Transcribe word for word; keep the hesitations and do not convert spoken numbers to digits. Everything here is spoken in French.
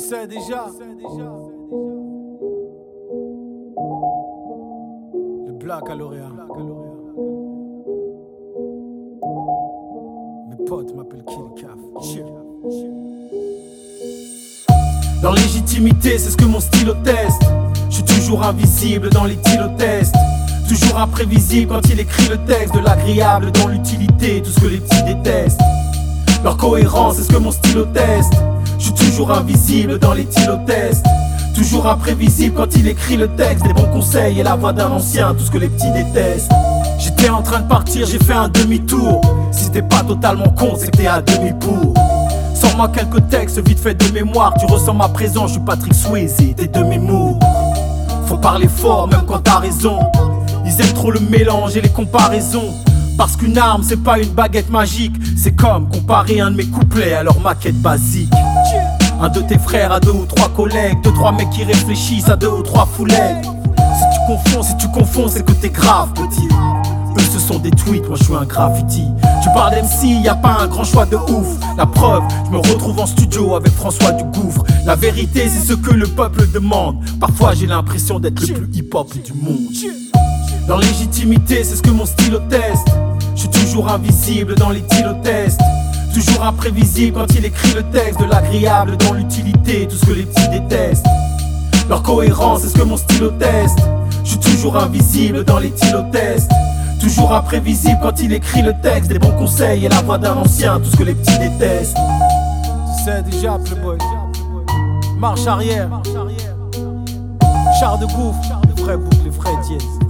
sais déjà. Le Black à lauréat. Mes potes m'appellent Kill Caf. Leur légitimité, c'est ce que mon stylo teste. Je suis toujours invisible dans les tylotests. Toujours imprévisible quand il écrit le texte. De l'agréable dans l'utilité, tout ce que les petits détestent. Leur cohérence, c'est ce que mon stylo teste. Je suis toujours invisible dans les tylotests. Toujours imprévisible quand il écrit le texte. Des bons conseils et la voix d'un ancien, tout ce que les petits détestent. J'étais en train de partir, j'ai fait un demi-tour. Si t'es pas totalement con, c'est que t'es à demi-pour. Sors-moi quelques textes vite fait de mémoire. Tu ressens ma présence, je suis Patrick Swayze, t'es de mes mots. Faut parler fort même quand t'as raison. Ils aiment trop le mélange et les comparaisons. Parce qu'une arme c'est pas une baguette magique. C'est comme comparer un de mes couplets à leur maquette basique. Un de tes frères à deux ou trois collègues. Deux trois mecs qui réfléchissent à deux ou trois foulets. Si tu confonds, si tu confonds c'est que t'es grave petit. Eux ce sont des tweets, moi je suis un graffiti. Tu parles d'M C, y a pas un grand choix de ouf. La preuve, je me retrouve en studio avec François Dugouffre. La vérité c'est ce que le peuple demande. Parfois j'ai l'impression d'être le plus hip-hop du monde. Leur légitimité c'est ce que mon stylo teste. Je suis toujours invisible dans les tylotests. Toujours imprévisible quand il écrit le texte. De l'agréable dans l'utilité, tout ce que les petits détestent. Leur cohérence c'est ce que mon stylo teste. Je suis toujours invisible dans les tylotests. Toujours imprévisible quand il écrit le texte. Des bons conseils et la voix d'un ancien, tout ce que les petits détestent. Tu sais déjà, Playboy. Marche arrière. Char de gouffre, les vrais boucles, les vrais dièses.